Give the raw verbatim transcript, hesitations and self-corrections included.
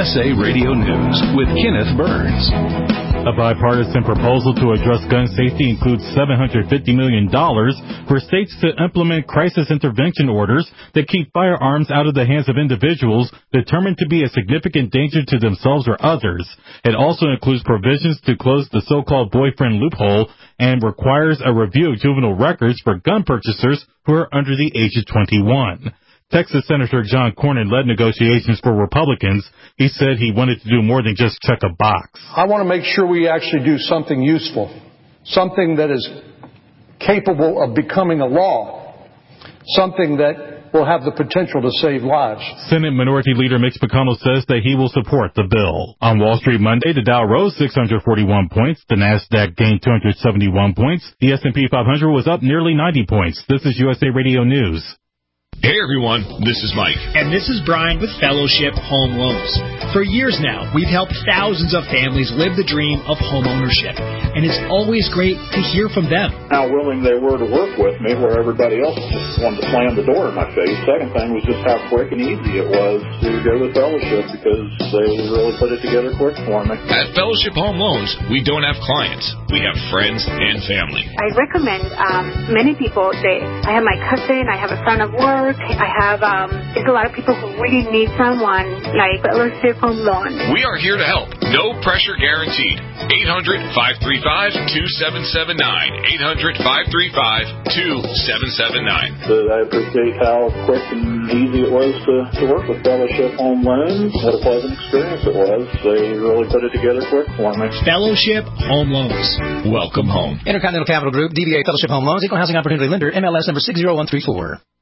S A Radio News with Kenneth Burns. A bipartisan proposal to address gun safety includes seven hundred fifty million dollars for states to implement crisis intervention orders that keep firearms out of the hands of individuals determined to be a significant danger to themselves or others. It also includes provisions to close the so-called boyfriend loophole and requires a review of juvenile records for gun purchasers who are under the age of twenty-one. Texas Senator John Cornyn led negotiations for Republicans. He said he wanted to do more than just check a box. I want to make sure we actually do something useful, something that is capable of becoming a law, something that will have the potential to save lives. Senate Minority Leader Mitch McConnell says that he will support the bill. On Wall Street Monday, the Dow rose six hundred forty-one points. The Nasdaq gained two hundred seventy-one points. The S and P five hundred was up nearly ninety points. This is U S A Radio News. Hey everyone, this is Mike. And this is Brian with Fellowship Home Loans. For years now, we've helped thousands of families live the dream of home ownership. And it's always great to hear from them. How willing they were to work with me where everybody else just wanted to slam the door in my face. Second thing was just how quick and easy it was to go with Fellowship because they really put it together quick for me. At Fellowship Home Loans, we don't have clients. We have friends and family. I recommend um, many people. They, I have my cousin, I have a son of work. I have, um, there's a lot of people who really need someone like Fellowship Home Loan. We are here to help. No pressure guaranteed. eight hundred, five three five, two seven seven nine. eight hundred, five three five, two seven seven nine. So I appreciate how quick and easy it was to, to work with Fellowship Home Loans. What a pleasant experience it was. They really put it together quick for me. Fellowship Home Loans. Welcome home. Intercontinental Capital Group, D B A Fellowship Home Loans, Equal Housing Opportunity Lender, M L S number six zero one three four.